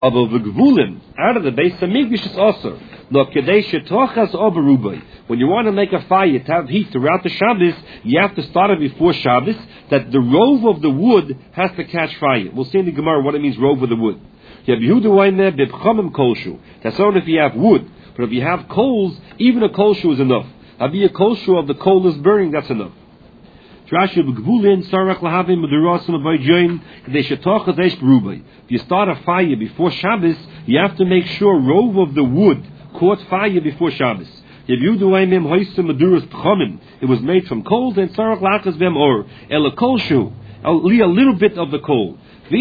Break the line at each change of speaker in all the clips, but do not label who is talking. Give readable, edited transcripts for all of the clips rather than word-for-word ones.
Aber v'gvulim, out of the base hamikdash is also. No kedei shetochas oberubai. When you want to make a fire to have heat throughout the Shabbos, you have to start it before Shabbos, that the rove of the wood has to catch fire. We'll see in the Gemara what it means, rove of the wood. That's only if you have wood. But if you have coals, even a coal shoe is enough. A coal shoe of the coal is burning, that's enough. If you start a fire before Shabbos, you have to make sure rove of the wood caught fire before Shabbos. It was made from coals and a little bit of the coal.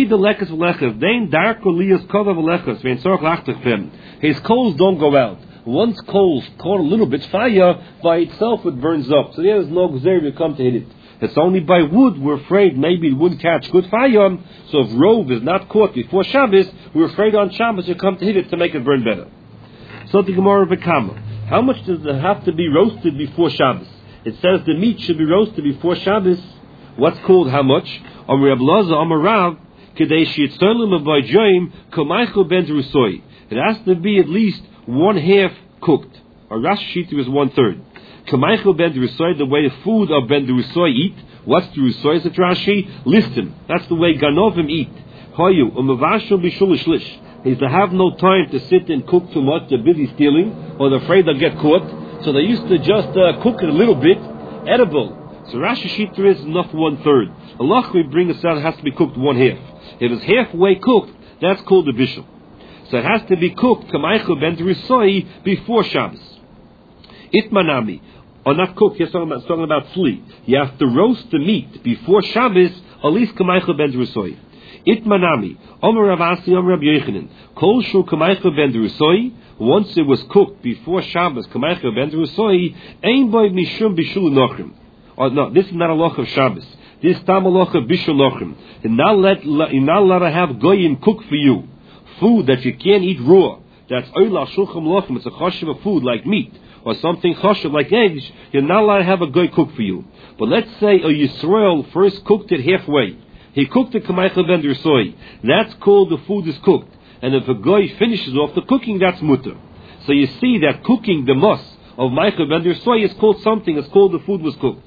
His coals don't go out. Once coals caught a little bit fire, by itself it burns up. So there is no gzer to come to hit it. It's only by wood we're afraid maybe it wouldn't catch good fire. So if rove is not caught before Shabbos, we're afraid on Shabbos you come to hit it to make it burn better. So the Gemara V'kama. How much does it have to be roasted before Shabbos? It says the meat should be roasted before Shabbos. What's called how much? Amar Reb Laza, Amar Rav, Kedei she'itzolim avajoyim komaycho ben derusoi. It has to be at least 1/2 cooked. Or Rashi Shita is 1/3. Komaycho ben derusoi, the way the food of ben derusoi eat. What's derusoi? Is it Rashi? Listim. That's the way ganovim eat. Hoyu umavashum b'shul shlish. Is to have no time to sit and cook too much. They're busy stealing, or they're afraid they'll get caught. So they used to just cook it a little bit, edible. So Rashi Shita is enough 1/3. Allah we bring us out, it has to be cooked 1/2. If it's halfway cooked, that's called the bishul. So it has to be cooked kamaycho ben derusoi before Shabbos. Itmanami, or not cooked. You're talking about flea. You have to roast the meat before Shabbos, at least kamaycho ben derusoi. Itmanami, Omer Rav Asi, Omer Rabbi Yochanan, Kol Shu Kamaycho Ben Derusoi. Once it was cooked before Shabbos, Kamaycho Ben Derusoi, Ein Boy Mishum Bishul Nochrim. Or no, this is not a loch of Shabbos. This is tam a loch of Bishul Nochrim. You're not allowed to have goyim cook for you food that you can't eat raw. That's Oila Shulchan Lochem. It's a choshev of food like meat or something choshev like eggs. You're not allowed to have a goy cook for you. But let's say a Yisrael first cooked it halfway. He cooked the kamaycho ben derusoi. That's called the food is cooked. And if a guy finishes off the cooking, that's mutter. So you see that cooking the muss of Maicha ben derusoi is called something. It's called the food was cooked.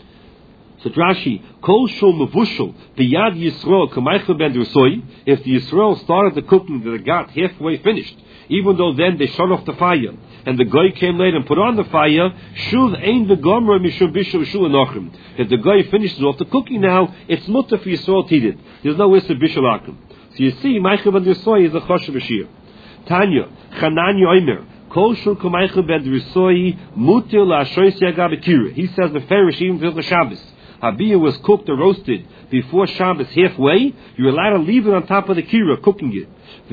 So Rashi, Kol shul mevushel biyad Yisrael kamaycho ben derusoi. If the Yisrael started the cooking that it got halfway finished, even though then they shut off the fire, and the guy came later and put on the fire, shuv ein v'gomra mishum bishul shul anochim. If the guy finishes off the cooking now, it's mutter for Yisrael to eat it. There's no issue bishul akim. So you see, Maicha ben derusoi is a choshev b'shir. Tanya, Chananya Omer, Kol shul kamaycho ben derusoi mutir la'ashoyis yagab akira. He says the farish even till the Shabbos. Habiyah was cooked or roasted before Shabbos halfway, you're allowed to leave it on top of the kira, cooking it.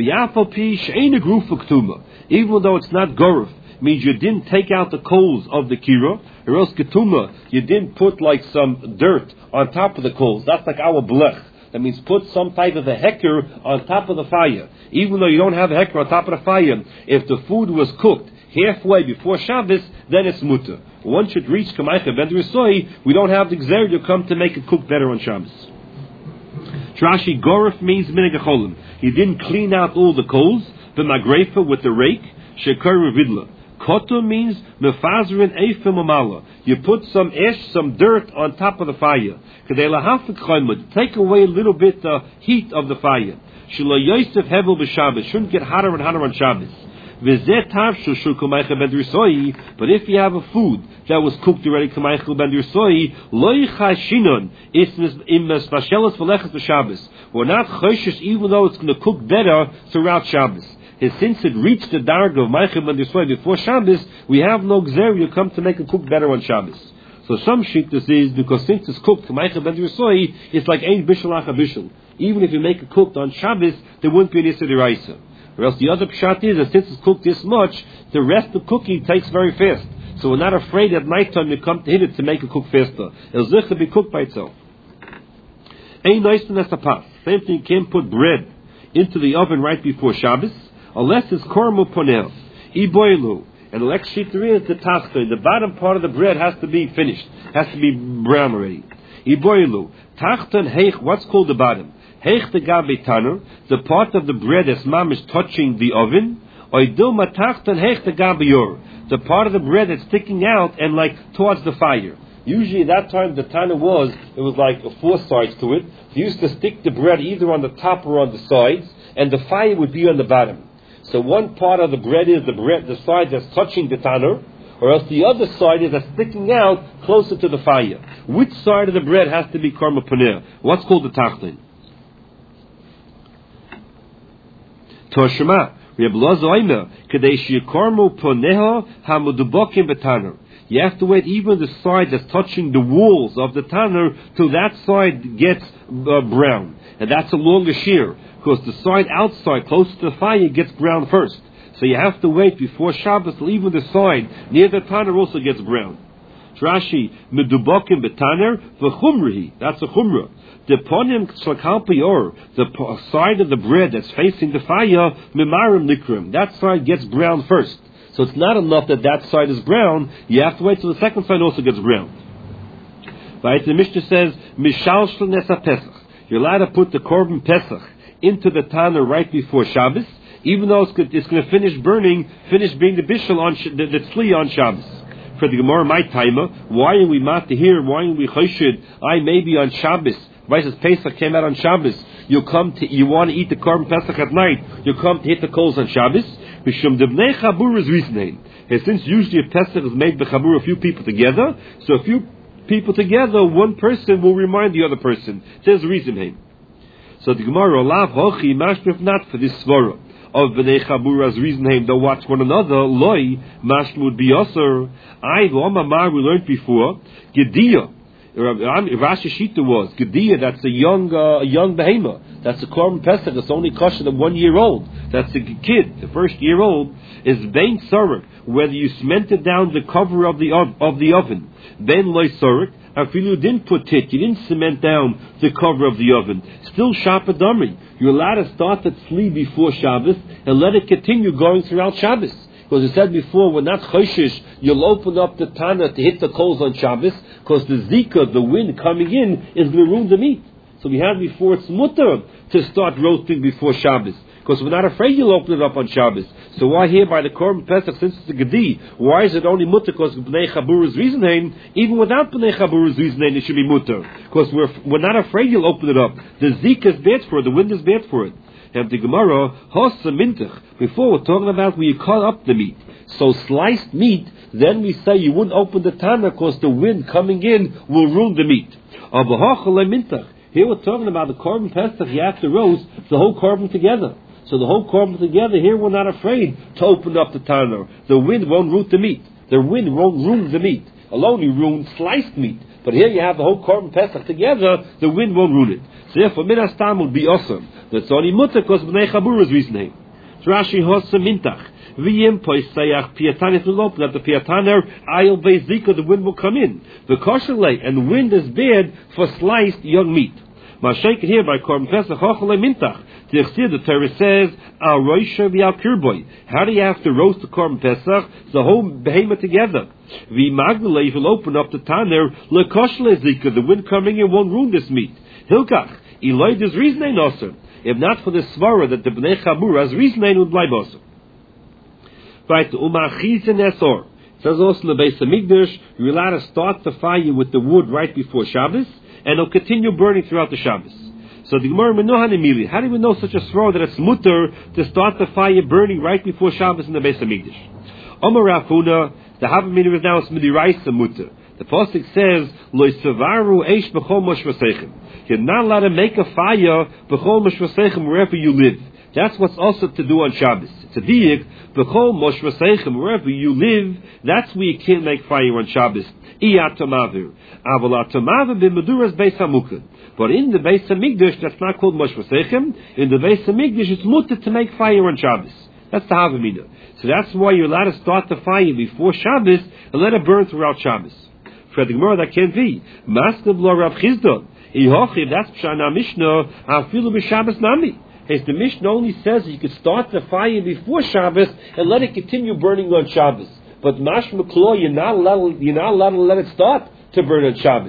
Even though it's not goruf, means you didn't take out the coals of the kira, or else ketuma, you didn't put like some dirt on top of the coals. That's like our blech. That means put some type of a hecker on top of the fire. Even though you don't have a hecker on top of the fire, if the food was cooked halfway before Shabbos, then it's mutter. Once it reached Kamaycha Ben Derusoi, we don't have the Gzer to come to make it cook better on Shabbos. Rashi, Gorif means Minhag HaCholim. He didn't clean out all the coals, the Magrefa with the rake, Shekar Revidla. Koto means Mefazrin Eifim Amala. You put some ash, some dirt on top of the fire. Take away a little bit the heat of the fire. Shelo Yosef Hevel b'Shabbos. Shouldn't get hotter and hotter on Shabbos. But if you have a food that was cooked already, we're not choshesh even though it's going to cook better throughout Shabbos. Since it reached the darga of Maicha ben Derusoi before Shabbos, we have no gzer you come to make it cook better on Shabbos. So some shittas is because since it's cooked Maicha ben Derusoi, it's like ein bishul acha bishul. Even if you make it cooked on Shabbos, there wouldn't be an issa deraisa. Or else the other pshat is that since it's cooked this much, the rest of cooking takes very fast. So we're not afraid at night time you come to hit it to make it cook faster. It'll zichah be cooked by itself. Ain't nice to pas. Same thing, you can't put bread into the oven right before Shabbos, unless it's korma ponel. Iboilu. And like shitri is the taska. The bottom part of the bread has to be finished. Has to be brown already. Iboilu. Tachtan heich, what's called the bottom? Hechte gabe tanner, the part of the bread that's mamish touching the oven, oidil matachtan hechte gabe yor, the part of the bread that's sticking out and like towards the fire. Usually at that time the tanner it was like 4 sides to it. They used to stick the bread either on the top or on the sides, and the fire would be on the bottom. So one part of the bread is the side that's touching the tanner, or else the other side is that's sticking out closer to the fire. Which side of the bread has to be karma paner? What's called the tachtin? Toshma, Reb Lozo Omer, Kadesh Yikarmu Poneha Hamudubokim Betaner. You have to wait even the side that's touching the walls of the tanner till that side gets brown. And that's a longer shear, because the side outside, close to the fire, gets brown first. So you have to wait before Shabbos till even the side near the tanner also gets brown. Rashi, Medubokim Betaner, V'chumrihi, that's a chumrah. The ponim shalkalpior, the side of the bread that's facing the fire, Mimarim Nikrim, that side gets brown first. So it's not enough that side is brown, you have to wait till the second side also gets brown. Right? The Mishnah says, Mishal Shel Nesa Pesach. You're allowed to put the Korban Pesach into the tanner right before Shabbos, even though it's going to finish being the bishul on the tzli on Shabbos. For the Gemara, my timer, why are we mat here? Why are we choshed? Maybe on Shabbos. Vices Pesach came out on Shabbos. You want to eat the Korban Pesach at night. You come to hit the coals on Shabbos. Since usually a Pesach is made by Chabur, a few people together, so a few people together, one person will remind the other person. There's a reason here. So the Gemara, Lav Hochi, Mashrif not for this Svara of Bnei Chabura's reason him, they'll watch one another, Loi, Mashma would be Yosser. We learned before, Gediyah. Rashi Shita was Gediyah, that's a young behemoth. That's a Korban Pesach, it's only kosher of 1 year old. That's a kid, the first year old, is Bein Sarek, whether you cemented down the cover of the oven. Ben Loi Sarek, if you didn't put it, you didn't cement down the cover of the oven. Still Shapadamri. You're allowed to start at Tzli before Shabbos and let it continue going throughout Shabbos. Because I said before, we're not choshish, you'll open up the Tana to hit the coals on Shabbos, because the Zika, the wind coming in, is going to ruin the meat. So we had before, it's mutter to start roasting before Shabbos, because we're not afraid you'll open it up on Shabbos. So why here by the Korban Pesach, since it's a Gedi, why is it only mutter? Because Bnei Chabura's reason, even without Bnei Chabura's reason, it should be mutter. Because we're not afraid you'll open it up. The Zika is bad for it, the wind is bad for it. And the Gemara, Hossa Mintach, before we're talking about where you cut up the meat. So sliced meat, then we say you wouldn't open the Tana because the wind coming in will ruin the meat. Here we're talking about the Korban Pesach, you have to roast the whole Korban together. So the whole Korban together, here we're not afraid to open up the Tana. The wind won't root the meat. The wind won't ruin the meat. Alone you ruin sliced meat. But here you have the whole Korban Pesach together, the wind won't ruin it. So therefore, Minas Tam would be awesome. That's only mutter because Bnei Chabura's reasoning. Rashi Hossa Mintach. V'yim poisayach piatanis will open up the piataner, ayil beizika, the wind will come in. The kosherle, and the wind is bad for sliced young meat. Mashayk here by Korban Pesach, Hochale Mintach. The Torah says, Al Roisha v'al Kirboy. How do you have to roast the Korban Pesach? The whole behemoth together. V'magdalei, if you'll open up the taner, le kosherle zika, the wind coming in won't ruin this meat. Hilkach, Eloi, there's reason ain't awesome. If not for the svara that the Bnei Chabura's reason ain't would lie awesome. Right, the Umachis and Esor. It says also in the Beis Hamikdash, you're allowed to start the fire with the wood right before Shabbos, and it'll continue burning throughout the Shabbos. So the Gemara Menohan Emili, how do we know such a svara that it's mutter to start the fire burning right before Shabbos in the Beis Hamikdash? Omar Rafuna, the Havamina is now Smidiraisa mutter. The Pasuk says, Lo Savaru Eish B'chol Moshvasechem. You're not allowed to make a fire B'chol Moshvasechem wherever you live. That's what's also to do on Shabbos. It's a diak, B'chol Moshvasechem, wherever you live, that's where you can't make fire on Shabbos. Iyatamavu. Avalatamavu b'meduras Beis Hamukah. But in the Beis Hamikdash, that's not called Moshvasechem. In the Beis Hamikdash, it's mutter to make fire on Shabbos. That's the Havamina. So that's why you're allowed to start the fire before Shabbos and let it burn throughout Shabbos. For the Gemara, that can't be. Maskeb lo Rav Chizdon. Ihochi, that's Pshana Mishnah, Afilu b'Shabbos Nami. As the Mishnah only says you could start the fire before Shabbos and let it continue burning on Shabbos. But Mashma Klo, you're not allowed to let it start to burn on Shabbos.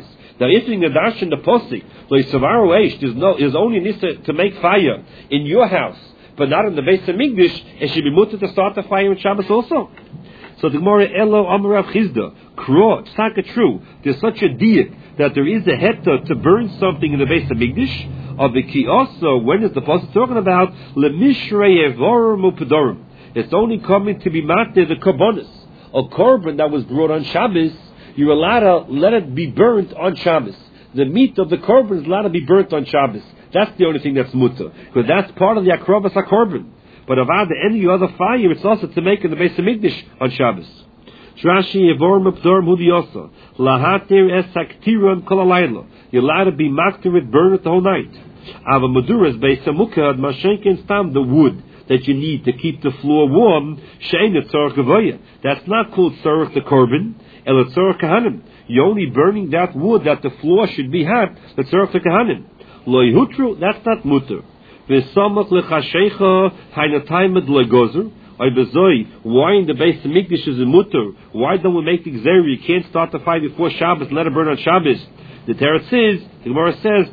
Now, if in the darshan the posik, there's only nisa to make fire in your house, but not in the Beis Hamikdash, it should be mutter to start the fire in Shabbos also. So the Gemara Elo Amarav Chizda, Kro, it's not true. There's such a diet that there is a heta to burn something in the Beis Hamikdash. Of the key also, when is the pasuk talking about lemishrei evorim upedorim? It's only coming to be matter the korbanos, a korban that was brought on Shabbos. You're allowed to let it be burnt on Shabbos. The meat of the korban is allowed to be burnt on Shabbos. That's the only thing that's mutter, because that's part of the akrovas hakorban. But about any other fire, it's also to make in the Beis Hamikdash on Shabbos. Rashi evorim upedorim hudiyasa lahatir es saktiron kol halayla. You're allowed to be makter it, burn it the whole night. Ava Maduras Beis Hamukad Mashenkin Stam, the wood that you need to keep the floor warm, Shein Tzorach Gavoya. That's not called Tzorach the Korban, El Tzorach Kahanim. You're only burning that wood that the floor should be hot, the Tzorach the Kahanim. Lo Yehutru, that's not mutter. V'samach lechashecha hainataymed lo gozer. Why in the Beis Hamikdash is a mutter? Why don't we make the Gzeri? You can't start the fire before Shabbos and let it burn on Shabbos. The Teretz says, the Gemara says,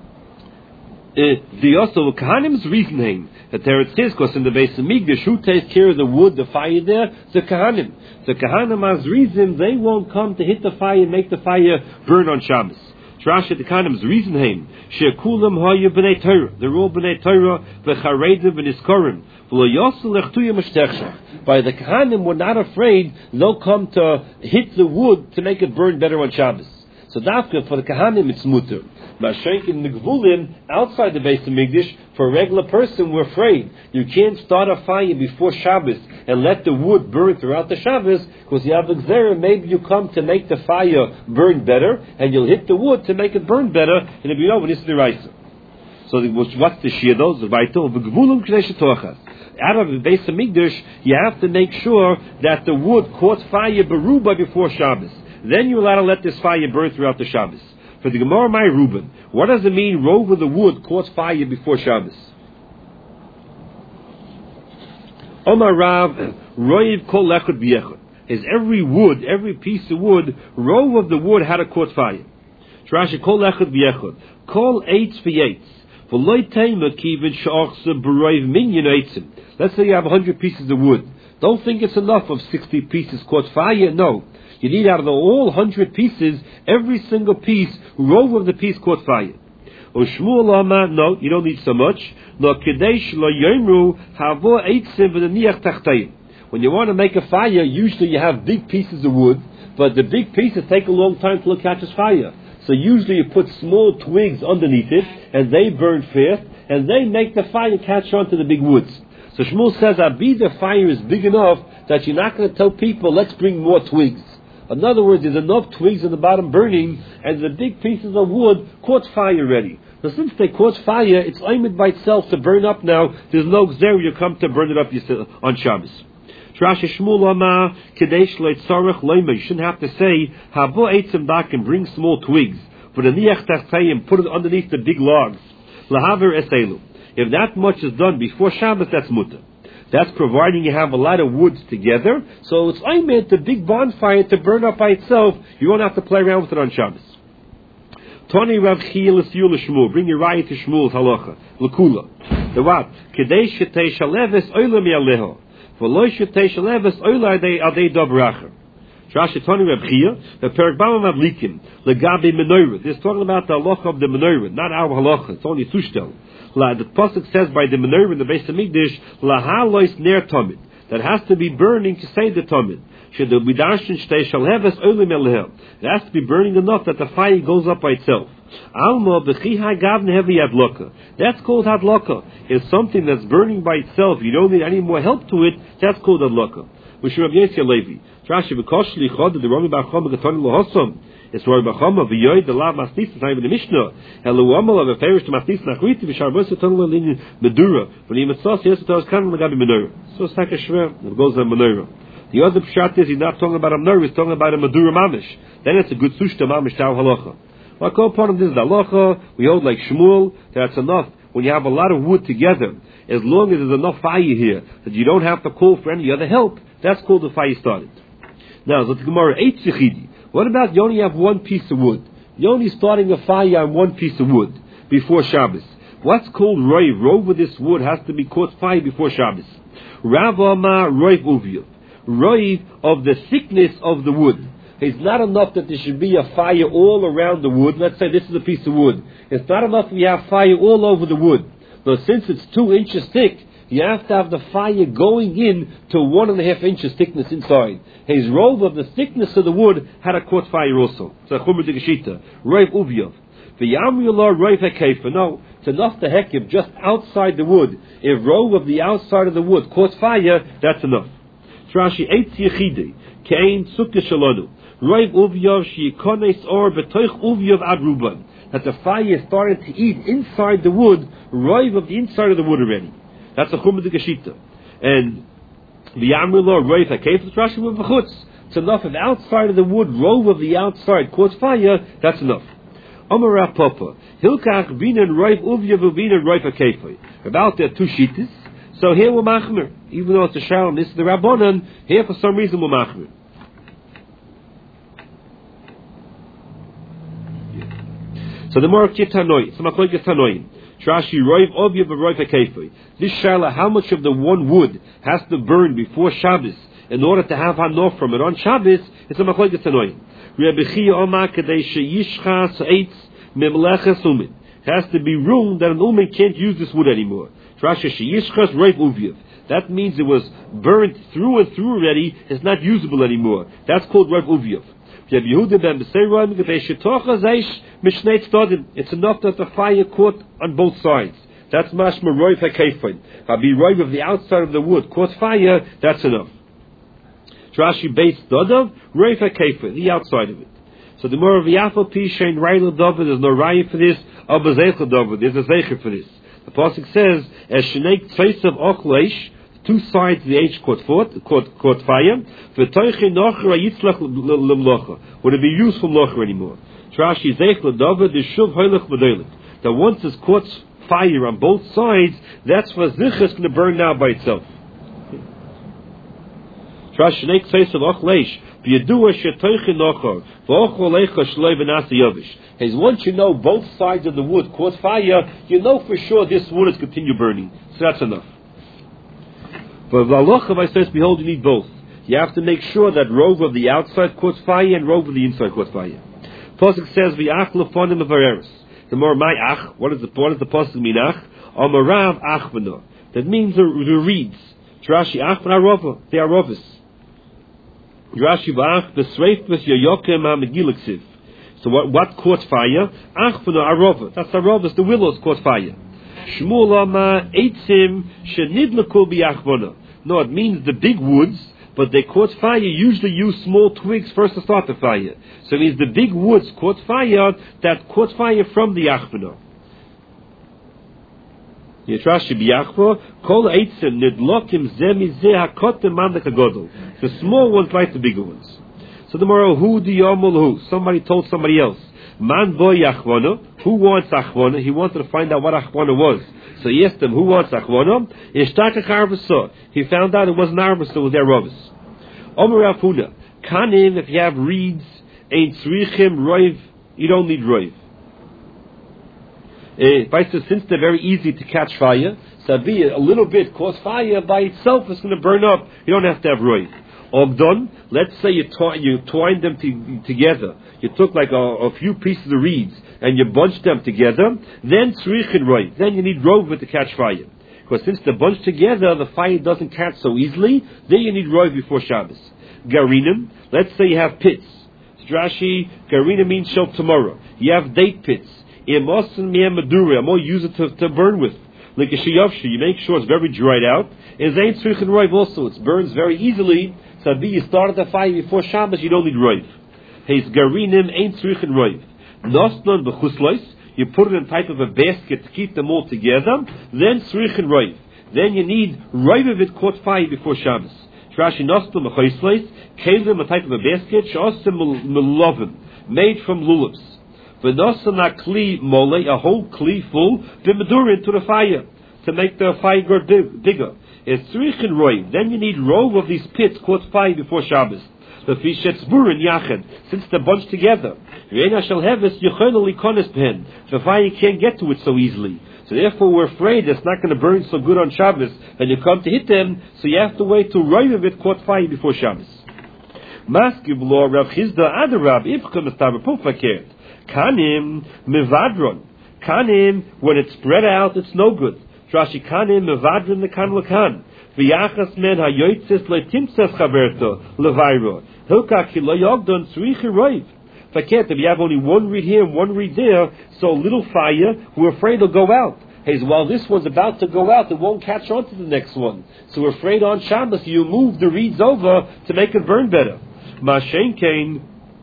the also Kahanim's reasoning that there it says, because in the Beis Hamikdash, who takes care of the wood, the fire there? The Kahanim. The Kahanim has reason they won't come to hit the fire and make the fire burn on Shabbos. Trash the Kahanim's reasoning. Shekulam hayu b'nei Torah. They're all b'nei Torah. V'charedim v'niskorim. By the Kahanim, we're not afraid they'll come to hit the wood to make it burn better on Shabbos. So dafka for the Kahanim it's mutter. Mashenk in the Gvulim outside the Beis Hamikdash, for a regular person we're afraid. You can't start a fire before Shabbos and let the wood burn throughout the Shabbos, because you have a gzera. Maybe you come to make the fire burn better, and you'll hit the wood to make it burn better, and it'll be over. This is the Raisa. So what's the shir? Those the Vaito the Gvulim Kneshet Toachas. Out of the Beis Hamikdash, you have to make sure that the wood caught fire beruba before Shabbos. Then you're allowed to let this fire burn throughout the Shabbos. For the Gemara, my Reuben, what does it mean? Rove of the wood caught fire before Shabbos. Omar Rav, Roiv kol lechot b'yechot. Is every wood, every piece of wood, rove of the wood had a caught fire. Trashi kol lechot b'yechot. Kol eitz v'yetz. Let's say you have 100 pieces of wood. Don't think it's enough of 60 pieces caught fire. No. You need out of the all 100 pieces, every single piece, rove of the piece caught fire. No, you don't need so much. When you want to make a fire, usually you have big pieces of wood, but the big pieces take a long time till it catches fire. So usually you put small twigs underneath it, and they burn fast, and they make the fire catch on to the big woods. So Shmuel says, the fire is big enough that you're not going to tell people, let's bring more twigs. In other words, there's enough twigs in the bottom burning, and the big pieces of wood caught fire already. So since they caught fire, it's aimed by itself to burn up now. There's no gzer, you come to burn it up on Shabbos. You shouldn't have to say, Havo eitzim dakim, bring small twigs, but a niach tachayim, put it underneath the big logs. Lahaver eselu. If that much is done before Shabbos, that's mutter. That's providing you have a lot of woods together, so it's aimed the big bonfire to burn up by itself. You won't have to play around with it on Shabbos. Tony Rav Chiel L'Siyul L'Shmuel. Bring your raya to Shmuel's halacha. L'Kula. The what? Kedei shetei shaleves oila mi'aleho. V'loi shetei shaleves oila adei dobracher. Trashi Tony Rav Chiel. The Perek Bama Madlikim. Legabi menorah. This is talking about the halacha of the menorah, not our halacha. It's only Tushtel. The pasuk says by the menorah in the Beis Hamikdash, lahalois ner tamid, that has to be burning to say the tamid. Should the bidarshin shtei shalheves olim elehel. It has to be burning enough that the fire goes up by itself. Alma b'chiha gavne hevi hadloka. That's called hadloka. It's something that's burning by itself. You don't need any more help to it. That's called hadloka. Mishur Rav Yossi Levi. Trashi v'koshli chod the Rami Bar Chama Gatonim Lohosam. It's Rami Bar Chama v'yoy the lav masnis. It's not even the Mishnah. Helu amal of a ferish to masnis nachriti v'sharbos etonel linin medura. When he mitzvah yes it was kanon legabi menorah. So it's like a shver. It goes on menorah. The other pshat is he's not talking about a menorah. He's talking about a medura mamish. Then it's a good sushta mamish tau halacha. Like all part of this is the halacha. We hold like Shmuel. That's enough. When you have a lot of wood together, as long as there's enough fire here that you don't have to call for any other help, that's called the fire started. Now, the Gemara 8 Zechidi. What about you only have one piece of wood? You're only starting a fire on one piece of wood before Shabbos. What's called roiv? Roiv of this wood has to be caught fire before Shabbos. Rav Amar roiv uviv. Roiv of the thickness of the wood. It's not enough that there should be a fire all around the wood. Let's say this is a piece of wood. It's not enough we have fire all over the wood. But since it's 2 inches thick, you have to have the fire going in to 1.5 inches thickness inside. His robe of the thickness of the wood had a caught fire also. So Chumra de Geshita, Roiv Uviyav. The Yamrilah Roiv HaKefa. No, it's enough to hekib just outside the wood. If robe of the outside of the wood caught fire, that's enough. Rashi Eitz Yechide, Kein Sukkah Shalonu. Roiv Uviyav Shiyikones Or Betoich Uviyav Ad Ruban. That the fire started to eat inside the wood, roiv of the inside of the wood already. That's a Chumra de Geshita. And the Yamrilah Roiv HaKefa, Rashi V'chutz. It's enough if outside of the wood, roiv of the outside caught fire, that's enough. Amar Rav Papa, Hilkach Binan Roiv Uviyav Uvinan Roiv HaKefa. About there 2 shittas. So here we're machmer. Even though it's a shalom, this is the Rabbanan, here for some reason we're machmer. So the more Kitanoi, some Machlokes Tanoim. Trashi Roiv Uviyav Roiv HaKefa. This shala, how much of the one wood has to burn before Shabbos in order to have hanof from it on Shabbos? It's a Machlokes Tanoim. Rabbi Chia Omar Kadei Sheyishchas Eitz Memleches Umin. It has to be room that an umin can't use this wood anymore. Trashi Sheyishchas Roiv Uviyav. That means it was burnt through and through already. It's not usable anymore. That's called Roiv Uviyav. It's enough that the fire caught on both sides. That's mashma roiv hakefin. Be roiv of the outside of the wood caught fire. That's enough. Rashi base dodav roiv hakefin, the outside of it. So the more of the yafal pishain rayla dodav, there's no raya for this. Abba zeicha dodav, there's a zeicha for this. The pasuk says as shenek treisav ochleish. 2 sides of the H caught fire. Would it be used for mlocha anymore? That once it's caught fire on both sides, that's what zichah is going to burn now by itself. As once you know both sides of the wood caught fire, you know for sure this wood is continue burning. So that's enough. But the halacha by says, behold, you need both. You have to make sure that robe of the outside caught fire and robe of the inside caught fire. Pasuk says, "V'ach lefonim avareres." The more my ach. What does the pasuk mean? Ach amarav achvana. That means the reeds. Rashi achvana rova. They are rovis. Rashi v'ach the sreifus yoyokem ha-megilaksiv. So what caught fire? Achvana arova. That's the rovis. The willows caught fire. Shmuel Ama Eitzim Shenidlakul Biachvona. No, it means the big woods, but they caught fire. Usually use small twigs first to start the fire. So it means the big woods caught fire that caught fire from the Achvona. Yitrashi Biachvo Kol Eitzim Nidlokim Zemi Zeh Hakotem Mandak Hagodol. The small ones like the bigger ones. So the moral who the Yomul who somebody told somebody else. Man boy achvana. Who wants achvana? He wanted to find out what achvana was. So he asked him, who wants achvana? Ishtakach arvasa. He found out it wasn't arvasa, it was their rovis. Omer Afuna. Kanim, if you have reeds, ain't tzrichim roiv, you don't need roiv. Since they're very easy to catch fire, so be a little bit cause fire by itself, it's going to burn up. You don't have to have roiv. Ogdon, let's say you twined them together. You took like a few pieces of reeds and you bunched them together. Then tzrichin roiv. Then you need roiv to catch fire. Because since they're bunched together, the fire doesn't catch so easily. Then you need roiv before Shabbos. Garinim, let's say you have pits. Rashi, garina means shel tomorrow. You have date pits. Imosin miyem madura. I'm going to use it to burn with. Like a shiyavshi, you make sure it's very dried out. And zayin tzrichin roiv also. It burns very easily. So you started the fire before Shabbos, you don't need roiv. He's garinim ain't tzrichin roiv. Nosnon b'chuslois, you put it in type of a basket to keep them all together. Then tzrichin roiv. Then you need roiv of it caught fire before Shabbos. Rashi nosnon b'chuslois, kelim a type of a basket, she'osim melovim, made from lulubs. V'nosnon a kli mole, a whole kli full, b'medurin to the fire, to make the fire go bigger. It's tzrichin roiv. Then you need roiv of these pits caught fire before Shabbos. The fishetz burin yachid, since they're bunched together. Reina shall have it, yuchonali konis pen. The fire can't get to it so easily. So therefore we're afraid it's not going to burn so good on Shabbos, and you come to hit them, so you have to wait till right of it caught fire before Shabbos. Maskiv lo Rav Chizda Adarab Ifchem Estaber Pufakert. Kanim Mevadron. Kanim, when it's spread out, it's no good. Rashi Kanim Mevadron Lekan Lekan. V'yachas men hayoytzis letimtzes chaverto levairo. Hilka ki lo yogdon tzrichi roiv. Fakert, if you have only one reed here and one reed there, so a little fire, we're afraid it'll go out. Hey, while this one's about to go out, it won't catch on to the next one. So we're afraid on Shabbos you move the reeds over to make it burn better. Mashen kain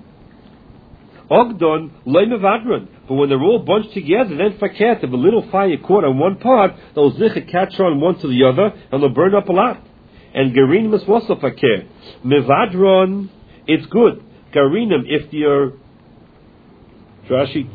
ogdon loy mevadron. But when they're all bunched together, then fakert, if a little fire caught on one part, they'll zicha catch on one to the other, and they'll burn up a lot. And garinim is also fakert. Mevadron, it's good. Garinim, if you're Rashi,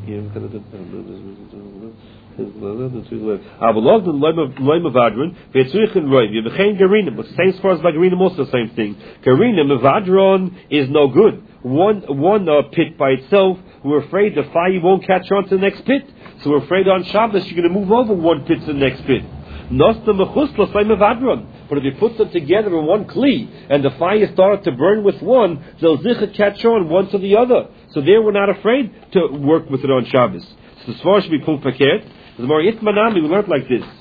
same as far as by Garinim, also the same thing. Garinim, Mevadron is no good. One pit by itself, we're afraid the fire won't catch on to the next pit. So we're afraid on Shabbos you're going to move over one pit to the next pit. But if you put them together in one kli, and the fire started to burn with one, they'll zicha catch on one to the other. So there we're not afraid to work with it on Shabbos. So the svara should be pul paket. The more itmanami, we learned like this.